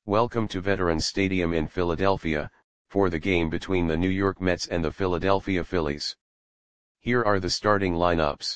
Welcome to Veterans Stadium in Philadelphia, for the game between the New York Mets and the Philadelphia Phillies. Here are the starting lineups.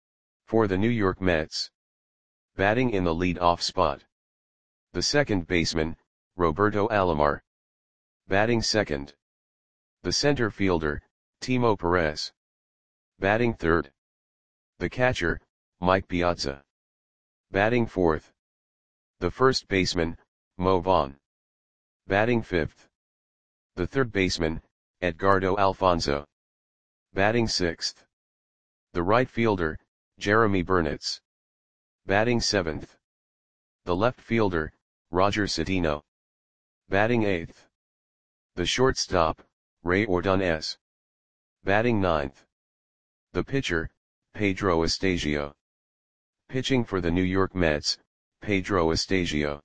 For the New York Mets. Batting in the lead-off spot. The second baseman, Roberto Alomar. Batting second. The center fielder, Timo Perez. Batting third. The catcher, Mike Piazza. Batting fourth. The first baseman, Mo Vaughn. Batting fifth. The third baseman, Edgardo Alfonzo. Batting sixth. The right fielder, Jeremy Burnitz. Batting seventh. The left fielder, Roger Cedeno. Batting eighth. The shortstop, Ray Ordonez. Batting ninth. The pitcher, Pedro Estasio. Pitching for the New York Mets, Pedro Estasio.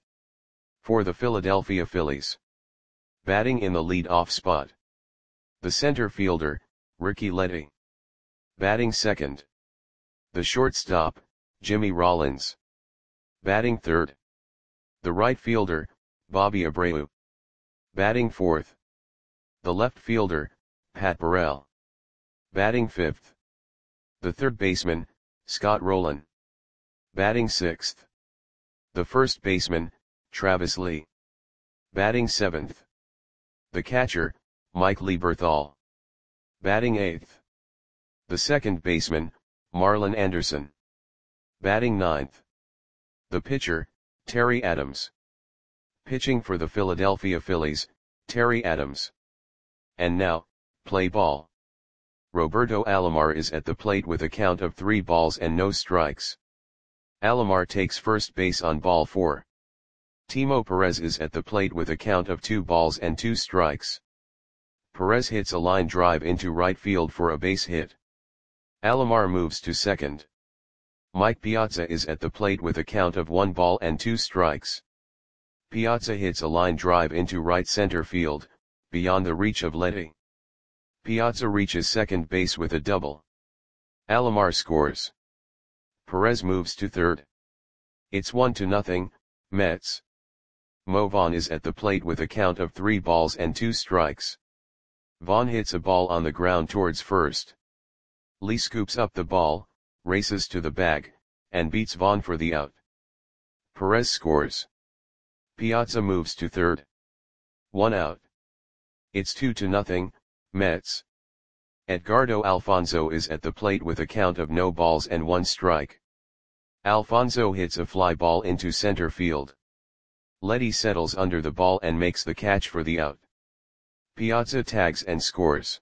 For the Philadelphia Phillies. Batting in the lead-off spot. The center fielder, Ricky Letty. Batting second. The shortstop, Jimmy Rollins. Batting third. The right fielder, Bobby Abreu. Batting fourth. The left fielder, Pat Burrell. Batting fifth. The third baseman, Scott Rolen. Batting sixth. The first baseman, Travis Lee. Batting seventh. The catcher, Mike Lieberthal. Batting eighth. The second baseman, Marlon Anderson. Batting ninth. The pitcher, Terry Adams. Pitching for the Philadelphia Phillies, Terry Adams. And now, play ball. Roberto Alomar is at the plate with a count of 3 balls and no strikes. Alomar takes first base on ball 4. Timo Perez is at the plate with a count of 2 balls and 2 strikes. Perez hits a line drive into right field for a base hit. Alomar moves to second. Mike Piazza is at the plate with a count of 1 ball and 2 strikes. Piazza hits a line drive into right center field, beyond the reach of Letty. Piazza reaches second base with a double. Alomar scores. Perez moves to third. It's 1-0, Mets. Mo Vaughn is at the plate with a count of 3 balls and 2 strikes. Vaughn hits a ball on the ground towards first. Lee scoops up the ball, races to the bag, and beats Vaughn for the out. Perez scores. Piazza moves to third. 1 out. It's 2-0, Mets. Edgardo Alfonzo is at the plate with a count of no balls and 1 strike. Alfonzo hits a fly ball into center field. Letty settles under the ball and makes the catch for the out. Piazza tags and scores.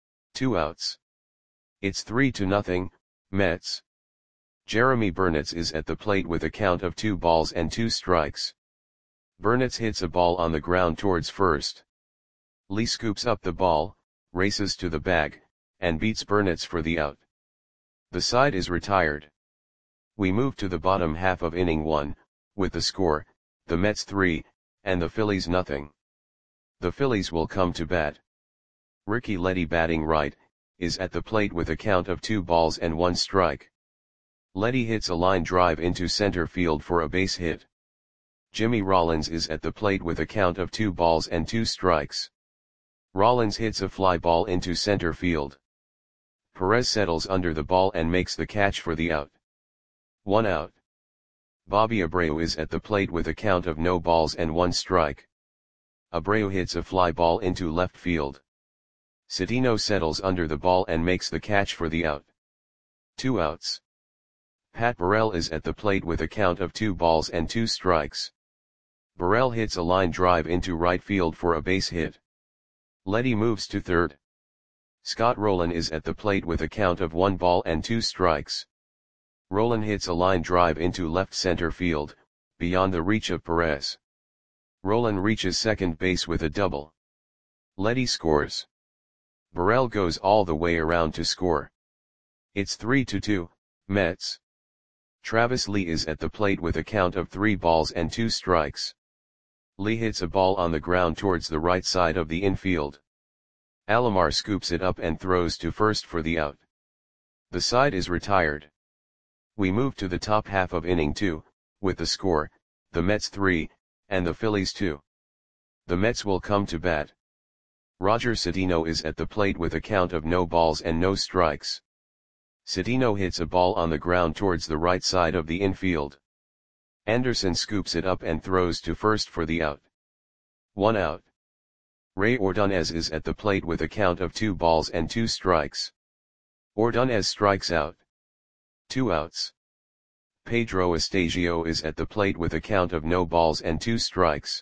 2 outs. It's 3-0, Mets. Jeremy Burnitz is at the plate with a count of 2 balls and 2 strikes. Burnitz hits a ball on the ground towards first. Lee scoops up the ball, races to the bag, and beats Burnitz for the out. The side is retired. We move to the bottom half of inning 1, with the score, the Mets 3, and the Phillies 0. The Phillies will come to bat. Ricky Letty, batting right, is at the plate with a count of 2 balls and 1 strike. Letty hits a line drive into center field for a base hit. Jimmy Rollins is at the plate with a count of 2 balls and 2 strikes. Rollins hits a fly ball into center field. Perez settles under the ball and makes the catch for the out. 1 out. Bobby Abreu is at the plate with a count of no balls and 1 strike. Abreu hits a fly ball into left field. Cedeno settles under the ball and makes the catch for the out. 2 outs. Pat Burrell is at the plate with a count of 2 balls and 2 strikes. Burrell hits a line drive into right field for a base hit. Letty moves to third. Scott Rolen is at the plate with a count of 1 ball and 2 strikes. Rolen hits a line drive into left center field, beyond the reach of Perez. Rolen reaches second base with a double. Letty scores. Burrell goes all the way around to score. It's 3-2, Mets. Travis Lee is at the plate with a count of 3 balls and 2 strikes. Lee hits a ball on the ground towards the right side of the infield. Alomar scoops it up and throws to first for the out. The side is retired. We move to the top half of inning 2, with the score, the Mets 3, and the Phillies 2. The Mets will come to bat. Roger Cedeno is at the plate with a count of no balls and no strikes. Cedeno hits a ball on the ground towards the right side of the infield. Anderson scoops it up and throws to first for the out. 1 out. Ray Ordonez is at the plate with a count of 2 balls and 2 strikes. Ordonez strikes out. 2 outs. Pedro Astasio is at the plate with a count of no balls and 2 strikes.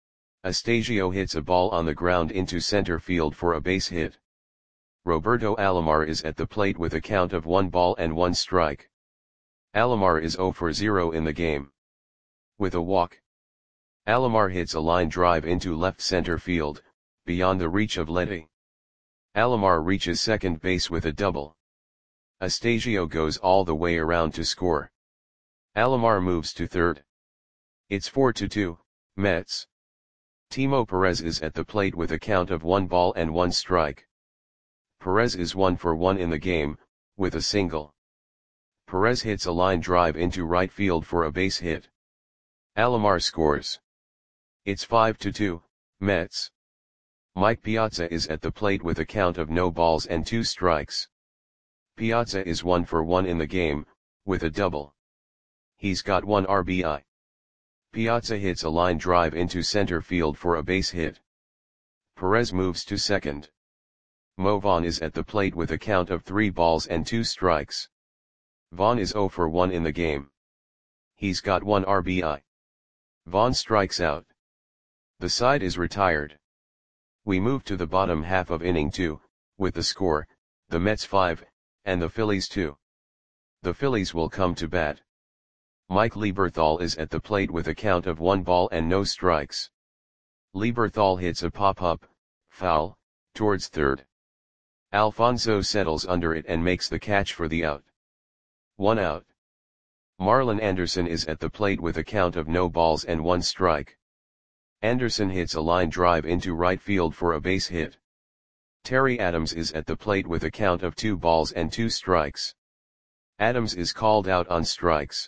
Astasio hits a ball on the ground into center field for a base hit. Roberto Alomar is at the plate with a count of 1 ball and 1 strike. Alomar is 0 for 0 in the game. With a walk. Alomar hits a line drive into left center field, beyond the reach of Letty. Alomar reaches second base with a double. Astasio goes all the way around to score. Alomar moves to third. It's 4-2, Mets. Timo Perez is at the plate with a count of 1 ball and 1 strike. Perez is 1 for 1 in the game, with a single. Perez hits a line drive into right field for a base hit. Alomar scores. It's 5-2, Mets. Mike Piazza is at the plate with a count of no balls and 2 strikes. Piazza is 1 for 1 in the game, with a double. He's got 1 RBI. Piazza hits a line drive into center field for a base hit. Perez moves to second. Mo Vaughn is at the plate with a count of 3 balls and 2 strikes. Vaughn is 0 for 1 in the game. He's got 1 RBI. Vaughn strikes out. The side is retired. We move to the bottom half of inning 2, with the score, the Mets 5, and the Phillies 2. The Phillies will come to bat. Mike Lieberthal is at the plate with a count of 1 ball and no strikes. Lieberthal hits a pop-up, foul, towards third. Alfonso settles under it and makes the catch for the out. 1 out. Marlon Anderson is at the plate with a count of no balls and 1 strike. Anderson hits a line drive into right field for a base hit. Terry Adams is at the plate with a count of 2 balls and 2 strikes. Adams is called out on strikes.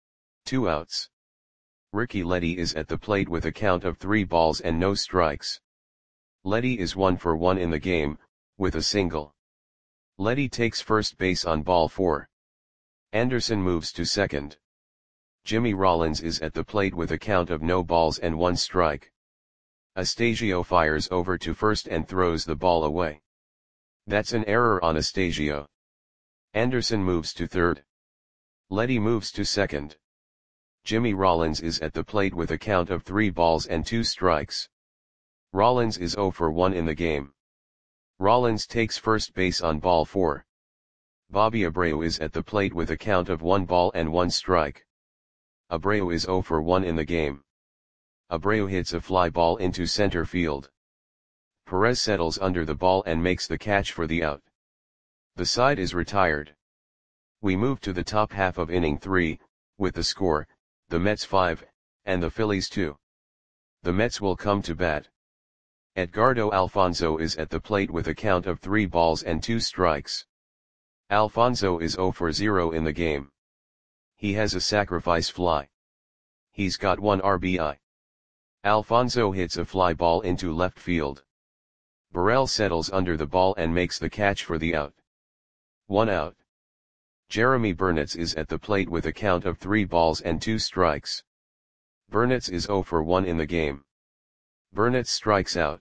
2 outs. Ricky Letty is at the plate with a count of 3 balls and no strikes. Letty is 1 for 1 in the game, with a single. Letty takes first base on ball 4. Anderson moves to second. Jimmy Rollins is at the plate with a count of no balls and 1 strike. Astasio fires over to first and throws the ball away. That's an error on Astasio. Anderson moves to third. Letty moves to second. Jimmy Rollins is at the plate with a count of 3 balls and 2 strikes. Rollins is 0 for 1 in the game. Rollins takes first base on ball 4. Bobby Abreu is at the plate with a count of 1 ball and 1 strike. Abreu is 0 for 1 in the game. Abreu hits a fly ball into center field. Perez settles under the ball and makes the catch for the out. The side is retired. We move to the top half of inning 3, with the score, the Mets 5, and the Phillies 2. The Mets will come to bat. Edgardo Alfonso is at the plate with a count of 3 balls and 2 strikes. Alfonso is 0 for 0 in the game. He has a sacrifice fly. He's got 1 RBI. Alfonso hits a fly ball into left field. Burrell settles under the ball and makes the catch for the out. 1 out. Jeremy Burnitz is at the plate with a count of 3 balls and 2 strikes. Burnitz is 0 for 1 in the game. Burnitz strikes out.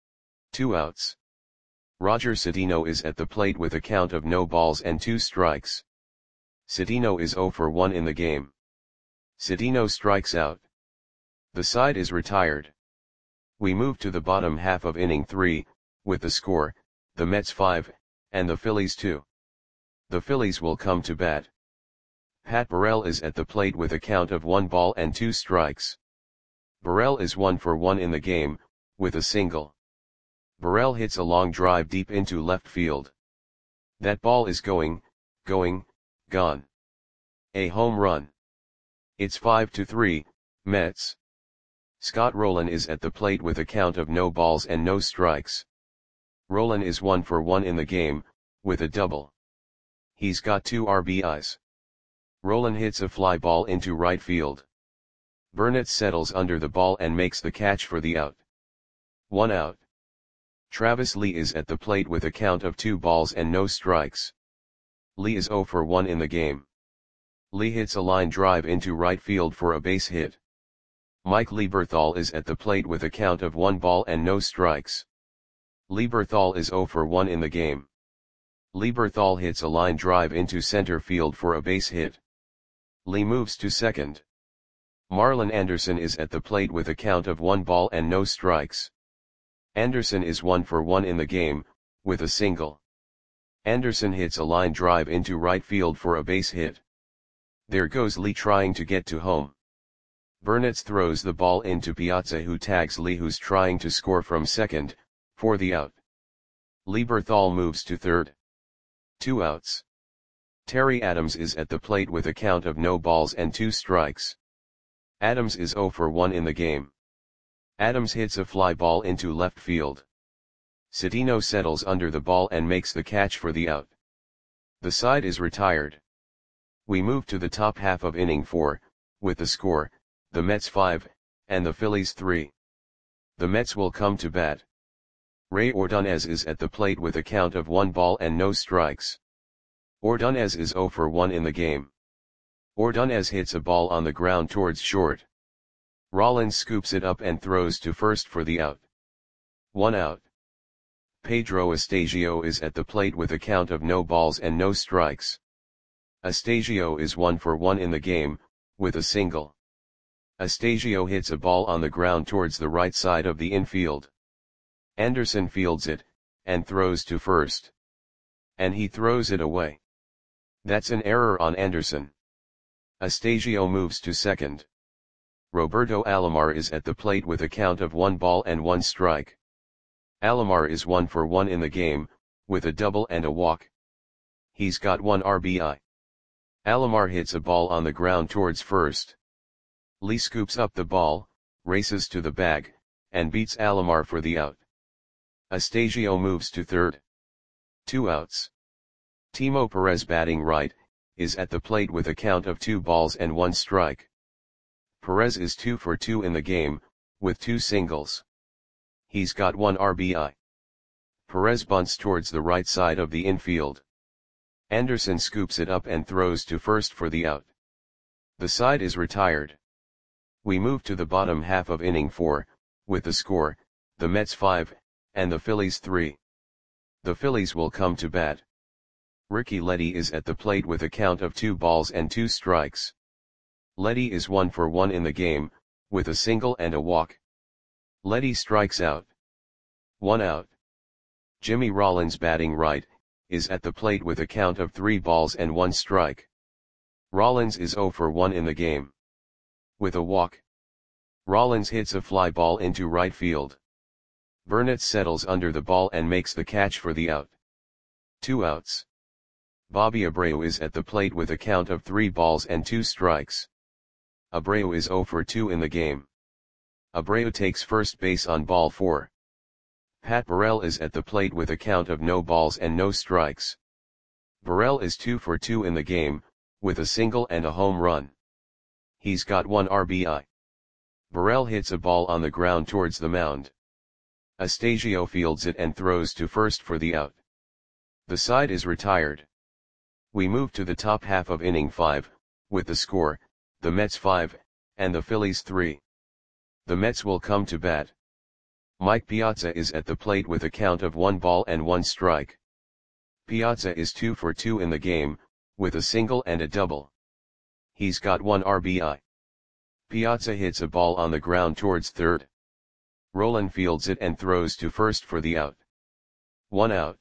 2 outs. Roger Cedeno is at the plate with a count of no balls and 2 strikes. Cedeno is 0 for 1 in the game. Cedeno strikes out. The side is retired. We move to the bottom half of inning 3, with the score, the Mets 5, and the Phillies 2. The Phillies will come to bat. Pat Burrell is at the plate with a count of 1 ball and 2 strikes. Burrell is 1 for 1 in the game, with a single. Burrell hits a long drive deep into left field. That ball is gone. A home run. It's 5-3, Mets. Scott Rowland is at the plate with a count of no balls and no strikes. Rowland is 1 for 1 in the game, with a double. He's got 2 RBIs. Rowland hits a fly ball into right field. Burnett settles under the ball and makes the catch for the out. 1 out. Travis Lee is at the plate with a count of 2 balls and no strikes. Lee is 0 for 1 in the game. Lee hits a line drive into right field for a base hit. Mike Lieberthal is at the plate with a count of 1 ball and no strikes. Lieberthal is 0 for 1 in the game. Lieberthal hits a line drive into center field for a base hit. Lee moves to second. Marlon Anderson is at the plate with a count of 1 ball and no strikes. Anderson is 1 for 1 in the game, with a single. Anderson hits a line drive into right field for a base hit. There goes Lee trying to get to home. Burnett throws the ball into Piazza, who tags Lee, who's trying to score from second, for the out. Lieberthal moves to third. 2 outs. Terry Adams is at the plate with a count of no balls and 2 strikes. Adams is 0 for 1 in the game. Adams hits a fly ball into left field. Cedeno settles under the ball and makes the catch for the out. The side is retired. We move to the top half of inning 4, with the score, the Mets 5, and the Phillies 3. The Mets will come to bat. Ray Ordonez is at the plate with a count of 1 ball and no strikes. Ordonez is 0 for 1 in the game. Ordonez hits a ball on the ground towards short. Rollins scoops it up and throws to first for the out. 1 out. Pedro Astasio is at the plate with a count of no balls and no strikes. Astasio is 1 for 1 in the game, with a single. Astasio hits a ball on the ground towards the right side of the infield. Anderson fields it, and throws to first. And he throws it away. That's an error on Anderson. Astasio moves to second. Roberto Alomar is at the plate with a count of 1 ball and 1 strike. Alomar is 1 for 1 in the game, with a double and a walk. He's got 1 RBI. Alomar hits a ball on the ground towards first. Lee scoops up the ball, races to the bag, and beats Alomar for the out. Astasio moves to third. 2 outs. Timo Perez, batting right, is at the plate with a count of 2 balls and 1 strike. Perez is 2 for 2 in the game, with 2 singles. He's got 1 RBI. Perez bunts towards the right side of the infield. Anderson scoops it up and throws to first for the out. The side is retired. We move to the bottom half of inning 4, with the score, the Mets 5, and the Phillies 3. The Phillies will come to bat. Ricky Leddy is at the plate with a count of 2 balls and 2 strikes. Leddy is 1 for 1 in the game, with a single and a walk. Leddy strikes out. 1 out. Jimmy Rollins, batting right, is at the plate with a count of 3 balls and 1 strike. Rollins is 0 for 1 in the game. With a walk. Rollins hits a fly ball into right field. Burnett settles under the ball and makes the catch for the out. 2 outs. Bobby Abreu is at the plate with a count of 3 balls and 2 strikes. Abreu is 0 for 2 in the game. Abreu takes first base on ball 4. Pat Burrell is at the plate with a count of no balls and no strikes. Burrell is 2 for 2 in the game, with a single and a home run. He's got 1 RBI. Burrell hits a ball on the ground towards the mound. Astasio fields it and throws to first for the out. The side is retired. We move to the top half of inning 5, with the score, the Mets 5, and the Phillies 3. The Mets will come to bat. Mike Piazza is at the plate with a count of 1 ball and 1 strike. Piazza is 2 for 2 in the game, with a single and a double. He's got 1 RBI. Piazza hits a ball on the ground towards third. Roland fields it and throws to first for the out. 1 out.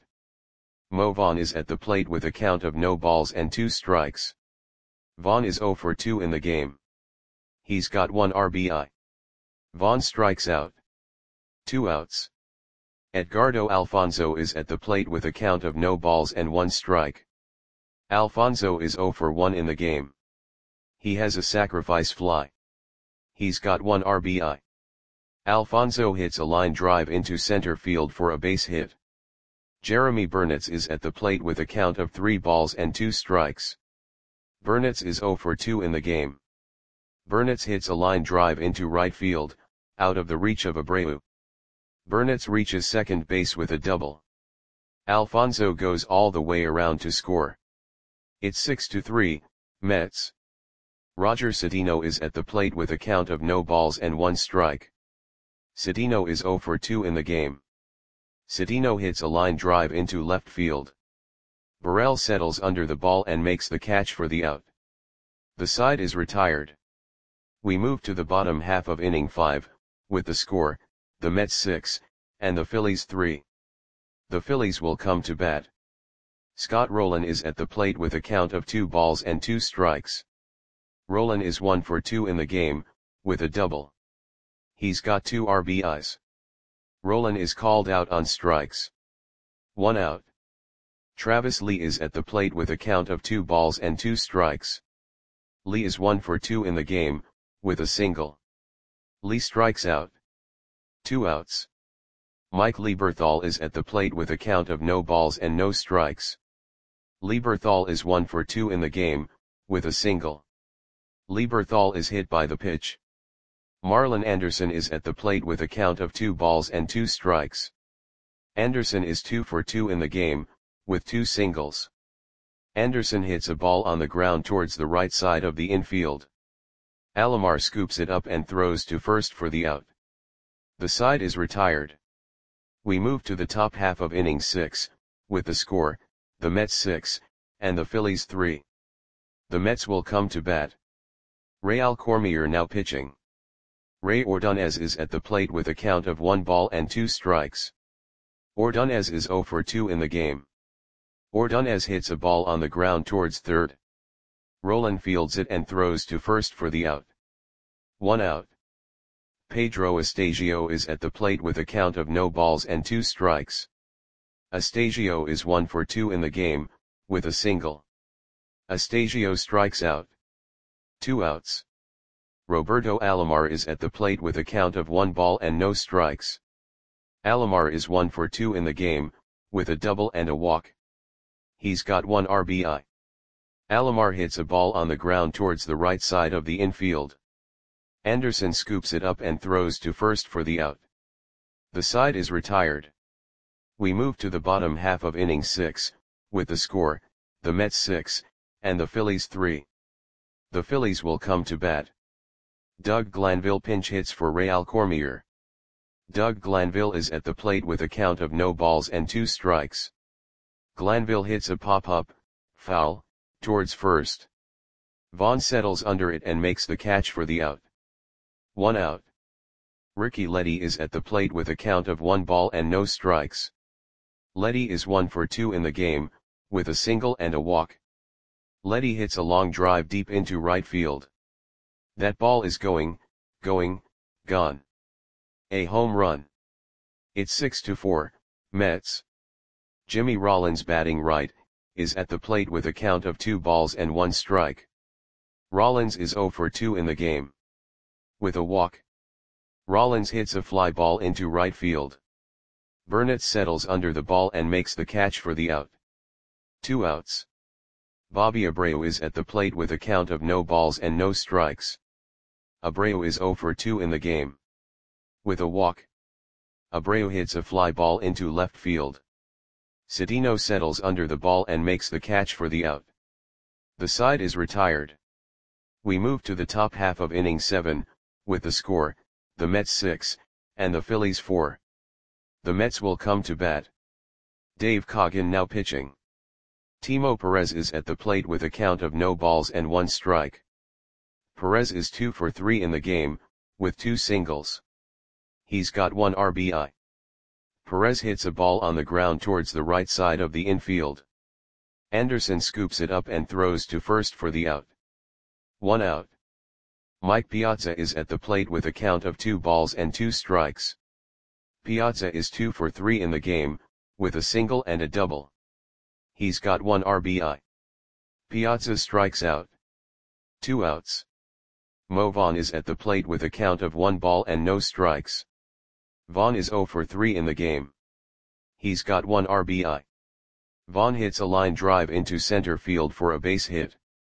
Mo Vaughn is at the plate with a count of no balls and 2 strikes. Vaughn is 0 for 2 in the game. He's got 1 RBI. Vaughn strikes out. 2 outs. Edgardo Alfonzo is at the plate with a count of no balls and 1 strike. Alfonzo is 0 for 1 in the game. He has a sacrifice fly. He's got 1 RBI. Alfonzo hits a line drive into center field for a base hit. Jeremy Burnett is at the plate with a count of 3 balls and 2 strikes. Burnett is 0 for 2 in the game. Burnitz hits a line drive into right field, out of the reach of Abreu. Burnitz reaches second base with a double. Alfonso goes all the way around to score. It's 6-3, Mets. Roger Cedeno is at the plate with a count of no balls and 1 strike. Cedeno is 0 for 2 in the game. Cedeno hits a line drive into left field. Burrell settles under the ball and makes the catch for the out. The side is retired. We move to the bottom half of inning 5, with the score, the Mets 6, and the Phillies 3. The Phillies will come to bat. Scott Rolen is at the plate with a count of 2 balls and 2 strikes. Rolen is 1 for 2 in the game, with a double. He's got 2 RBIs. Rolen is called out on strikes. 1 out. Travis Lee is at the plate with a count of 2 balls and 2 strikes. Lee is 1 for 2 in the game, with a single. Lee strikes out. 2 outs. Mike Lieberthal is at the plate with a count of no balls and no strikes. Lieberthal is 1 for 2 in the game, with a single. Lieberthal is hit by the pitch. Marlon Anderson is at the plate with a count of 2 balls and 2 strikes. Anderson is 2 for 2 in the game, with 2 singles. Anderson hits a ball on the ground towards the right side of the infield. Alomar scoops it up and throws to first for the out. The side is retired. We move to the top half of inning 6, with the score, the Mets 6, and the Phillies 3. The Mets will come to bat. Real Cormier now pitching. Ray Ordonez is at the plate with a count of 1 ball and 2 strikes. Ordonez is 0 for 2 in the game. Ordonez hits a ball on the ground towards third. Rolen fields it and throws to first for the out. 1 out. Pedro Astasio is at the plate with a count of no balls and 2 strikes. Astasio is 1 for 2 in the game, with a single. Astasio strikes out. 2 outs. Roberto Alomar is at the plate with a count of 1 ball and no strikes. Alomar is 1 for 2 in the game, with a double and a walk. He's got 1 RBI. Alomar hits a ball on the ground towards the right side of the infield. Anderson scoops it up and throws to first for the out. The side is retired. We move to the bottom half of inning 6, with the score, the Mets 6, and the Phillies 3. The Phillies will come to bat. Doug Glanville pinch hits for Real Cormier. Doug Glanville is at the plate with a count of no balls and 2 strikes. Glanville hits a pop-up, foul, towards first. Vaughn settles under it and makes the catch for the out. 1 out. Ricky Leddy is at the plate with a count of 1 ball and no strikes. Leddy is 1 for 2 in the game, with a single and a walk. Leddy hits a long drive deep into right field. That ball is gone. A home run. It's 6-4, Mets. Jimmy Rollins batting right, is at the plate with a count of 2 balls and 1 strike. Rollins is 0 for 2 in the game. With a walk. Rollins hits a fly ball into right field. Burnitz settles under the ball and makes the catch for the out. 2 outs. Bobby Abreu is at the plate with a count of no balls and no strikes. Abreu is 0 for 2 in the game. With a walk. Abreu hits a fly ball into left field. Cedeno settles under the ball and makes the catch for the out. The side is retired. We move to the top half of inning 7, with the score, the Mets 6, and the Phillies 4. The Mets will come to bat. Dave Coggin now pitching. Timo Perez is at the plate with a count of no balls and 1 strike. Perez is 2 for 3 in the game, with 2 singles. He's got 1 RBI. Perez hits a ball on the ground towards the right side of the infield. Anderson scoops it up and throws to first for the out. 1 out. Mike Piazza is at the plate with a count of 2 balls and 2 strikes. Piazza is 2 for 3 in the game, with a single and a double. He's got 1 RBI. Piazza strikes out. 2 outs. Mo Vaughn is at the plate with a count of 1 ball and no strikes. Vaughn is 0 for 3 in the game. He's got 1 RBI. Vaughn hits a line drive into center field for a base hit.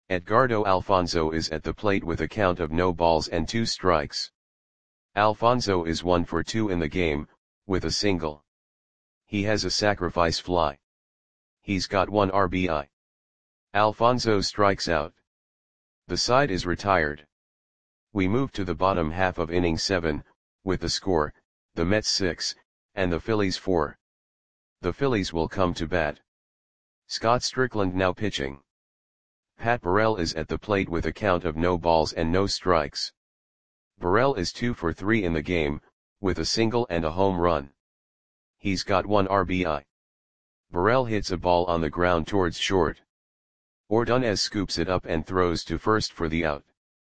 Edgardo Alfonso is at the plate with a count of no balls and 2 strikes. Alfonso is 1 for 2 in the game, with a single. He has a sacrifice fly. He's got 1 RBI. Alfonso strikes out. The side is retired. We move to the bottom half of inning 7, with the score, the Mets 6, and the Phillies 4. The Phillies will come to bat. Scott Strickland now pitching. Pat Burrell is at the plate with a count of no balls and no strikes. Burrell is 2 for 3 in the game, with a single and a home run. He's got 1 RBI. Burrell hits a ball on the ground towards short. Ordonez scoops it up and throws to first for the out.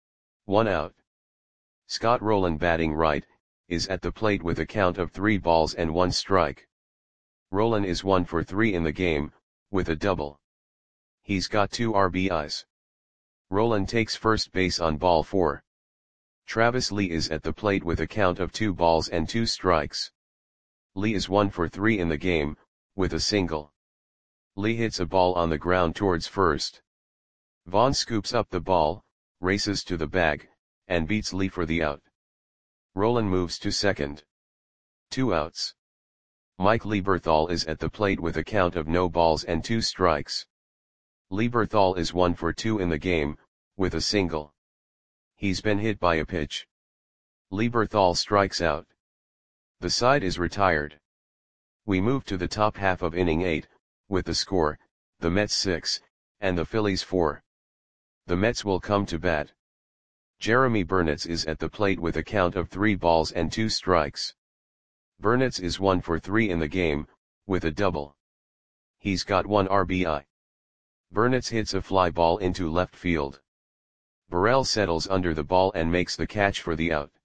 1 out. Scott Rowland batting right, is at the plate with a count of 3 balls and 1 strike. Rowland is 1 for 3 in the game, with a double. He's got 2 RBIs. Rowland takes first base on ball 4. Travis Lee is at the plate with a count of 2 balls and 2 strikes. Lee is 1 for 3 in the game, with a single. Lee hits a ball on the ground towards first. Vaughn scoops up the ball, races to the bag, and beats Lee for the out. Rowland moves to second. 2 outs. Mike Lieberthal is at the plate with a count of no balls and 2 strikes. Lieberthal is 1 for 2 in the game, with a single. He's been hit by a pitch. Lieberthal strikes out. The side is retired. We move to the top half of inning 8, with the score, the Mets 6, and the Phillies 4. The Mets will come to bat. Jeremy Burnitz is at the plate with a count of 3 balls and 2 strikes. Burnitz is 1 for 3 in the game, with a double. He's got 1 RBI. Burnitz hits a fly ball into left field. Burrell settles under the ball and makes the catch for the out.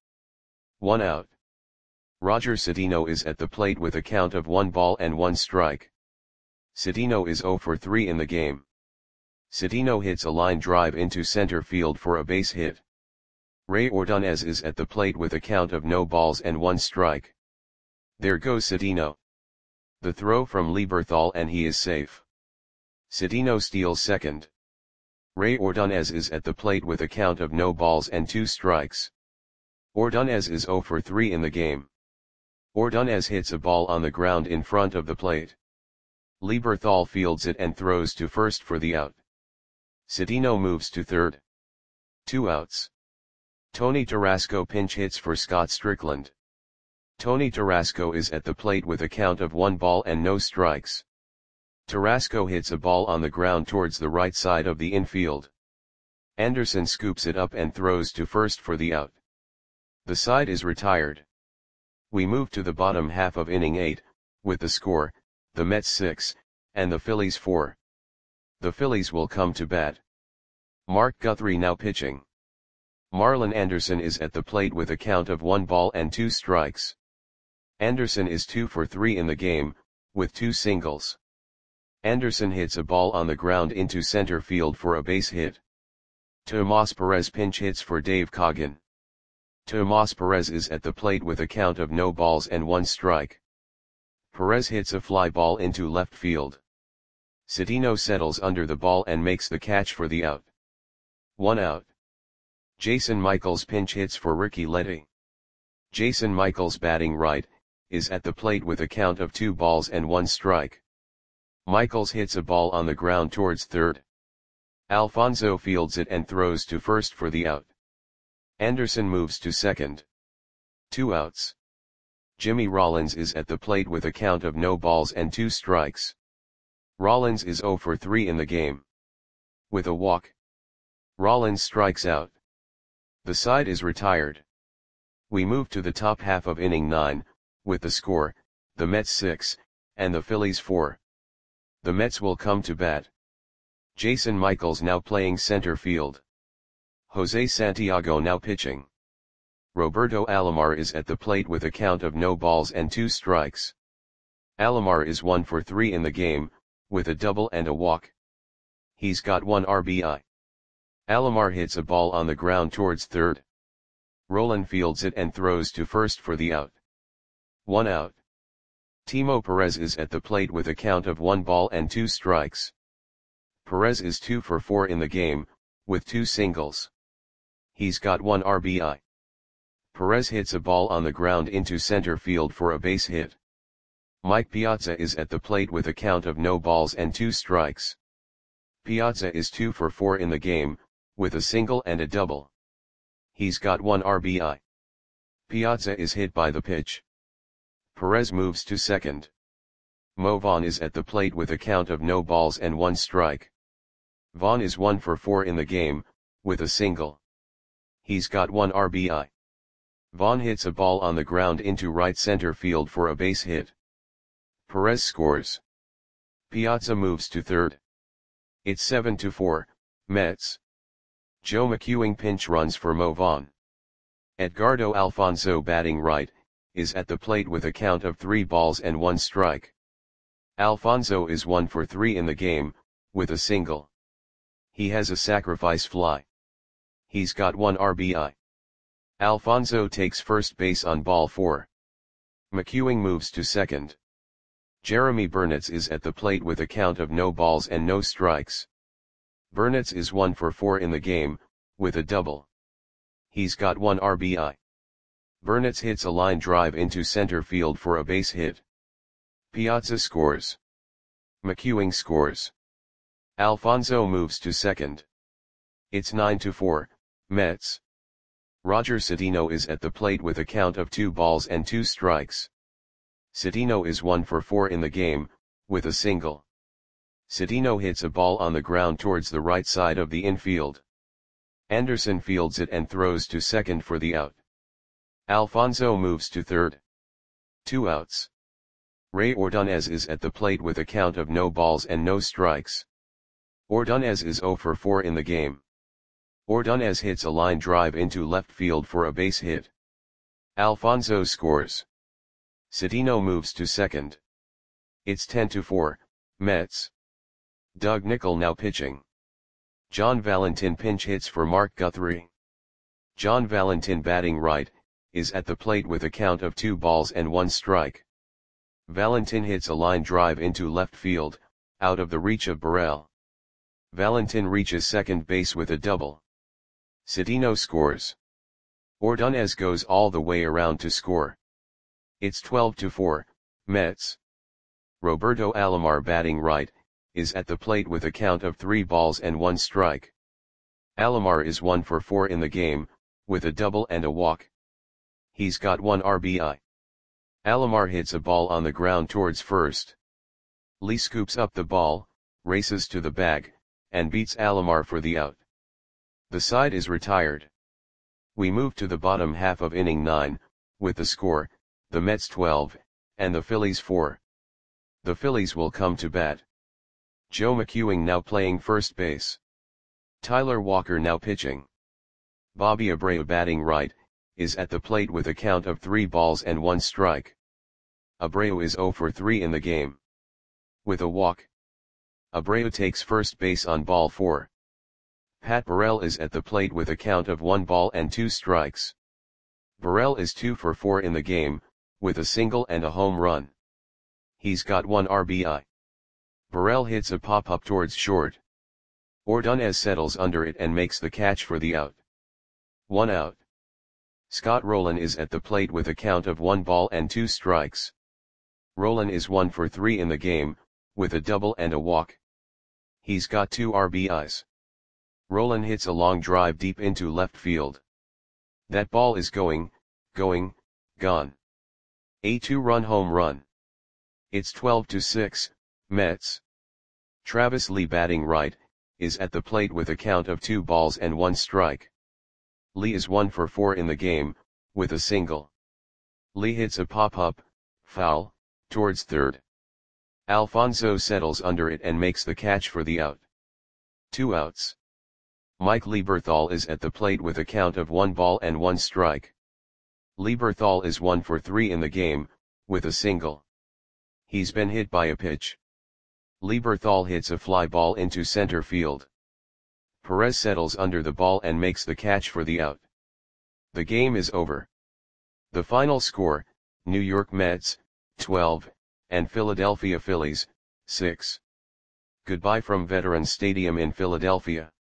1 out. Roger Cedeno is at the plate with a count of 1 ball and 1 strike. Cedeno is 0 for 3 in the game. Cedeno hits a line drive into center field for a base hit. Ray Ordonez is at the plate with a count of no balls and 1 strike. There goes Cedeno. The throw from Lieberthal and he is safe. Cedeno steals second. Ray Ordonez is at the plate with a count of no balls and 2 strikes. Ordonez is 0 for 3 in the game. Ordonez hits a ball on the ground in front of the plate. Lieberthal fields it and throws to first for the out. Cedeno moves to third. 2 outs. Tony Tarasco pinch hits for Scott Strickland. Tony Tarasco is at the plate with a count of 1 ball and no strikes. Tarasco hits a ball on the ground towards the right side of the infield. Anderson scoops it up and throws to first for the out. The side is retired. We move to the bottom half of inning 8, with the score, the Mets 6, and the Phillies 4. The Phillies will come to bat. Mark Guthrie now pitching. Marlon Anderson is at the plate with a count of 1 ball and 2 strikes. Anderson is 2 for 3 in the game, with 2 singles. Anderson hits a ball on the ground into center field for a base hit. Tomas Perez pinch hits for Dave Coggin. Tomas Perez is at the plate with a count of no balls and 1 strike. Perez hits a fly ball into left field. Cedeno settles under the ball and makes the catch for the out. 1 out. Jason Michaels pinch hits for Ricky Letty. Jason Michaels batting right, is at the plate with a count of 2 balls and 1 strike. Michaels hits a ball on the ground towards third. Alfonso fields it and throws to first for the out. Anderson moves to second. 2 outs. Jimmy Rollins is at the plate with a count of no balls and 2 strikes. Rollins is 0 for 3 in the game. With a walk. Rollins strikes out. The side is retired. We move to the top half of inning 9, with the score, the Mets 6, and the Phillies 4. The Mets will come to bat. Jason Michaels now playing center field. Jose Santiago now pitching. Roberto Alomar is at the plate with a count of no balls and 2 strikes. Alomar is 1 for 3 in the game, with a double and a walk. He's got 1 RBI. Alomar hits a ball on the ground towards third. Rowland fields it and throws to first for the out. 1 out. Timo Perez is at the plate with a count of 1 ball and 2 strikes. Perez is 2 for 4 in the game, with 2 singles. He's got 1 RBI. Perez hits a ball on the ground into center field for a base hit. Mike Piazza is at the plate with a count of no balls and 2 strikes. Piazza is 2 for 4 in the game, with a single and a double. He's got 1 RBI. Piazza is hit by the pitch. Perez moves to second. Mo Vaughn is at the plate with a count of no balls and 1 strike. Vaughn is 1 for 4 in the game, with a single. He's got 1 RBI. Vaughn hits a ball on the ground into right center field for a base hit. Perez scores. Piazza moves to third. It's 7-4, Mets. Joe McEwing pinch runs for Mo Vaughn. Edgardo Alfonzo, batting right, is at the plate with a count of 3 balls and 1 strike. Alfonzo is 1 for 3 in the game, with a single. He has a sacrifice fly. He's got 1 RBI. Alfonzo takes first base on ball 4. McEwing moves to second. Jeremy Burnitz is at the plate with a count of no balls and no strikes. Burnitz is 1 for 4 in the game, with a double. He's got 1 RBI. Burnitz hits a line drive into center field for a base hit. Piazza scores. McEwing scores. Alfonzo moves to second. It's 9-4, Mets. Roger Cedeno is at the plate with a count of 2 balls and 2 strikes. Cedeno is 1 for 4 in the game, with a single. Cedeno hits a ball on the ground towards the right side of the infield. Anderson fields it and throws to second for the out. Alfonzo moves to third. 2 outs. Ray Ordonez is at the plate with a count of no balls and no strikes. Ordonez is 0 for 4 in the game. Ordonez hits a line drive into left field for a base hit. Alfonzo scores. Cedeno moves to second. It's 10-4, Mets. Doug Nickel now pitching. John Valentin pinch hits for Mark Guthrie. John Valentin, batting right, is at the plate with a count of 2 balls and 1 strike. Valentin hits a line drive into left field, out of the reach of Burrell. Valentin reaches second base with a double. Cedeno scores. Ordonez goes all the way around to score. It's 12-4, Mets. Roberto Alomar, batting right, is at the plate with a count of 3 balls and 1 strike. Alomar is 1 for 4 in the game, with a double and a walk. He's got 1 RBI. Alomar hits a ball on the ground towards first. Lee scoops up the ball, races to the bag, and beats Alomar for the out. The side is retired. We move to the bottom half of inning 9, with the score, the Mets 12, and the Phillies 4. The Phillies will come to bat. Joe McEwing now playing first base. Tyler Walker now pitching. Bobby Abreu, batting right, is at the plate with a count of 3 balls and 1 strike. Abreu is 0 for 3 in the game. With a walk. Abreu takes first base on ball 4. Pat Burrell is at the plate with a count of 1 ball and 2 strikes. Burrell is 2 for 4 in the game, with a single and a home run. He's got 1 RBI. Burrell hits a pop-up towards short. Ordonez settles under it and makes the catch for the out. 1 out. Scott Rowland is at the plate with a count of 1 ball and 2 strikes. Rowland is 1 for 3 in the game, with a double and a walk. He's got 2 RBIs. Rowland hits a long drive deep into left field. That ball is gone. A 2-run home run. It's 12-6, Mets. Travis Lee, batting right, is at the plate with a count of 2 balls and 1 strike. Lee is 1 for 4 in the game, with a single. Lee hits a pop-up, foul, towards third. Alfonzo settles under it and makes the catch for the out. 2 outs. Mike Lieberthal is at the plate with a count of 1 ball and 1 strike. Lieberthal is 1 for 3 in the game, with a single. He's been hit by a pitch. Lieberthal hits a fly ball into center field. Perez settles under the ball and makes the catch for the out. The game is over. The final score, New York Mets, 12, and Philadelphia Phillies, 6. Goodbye from Veterans Stadium in Philadelphia.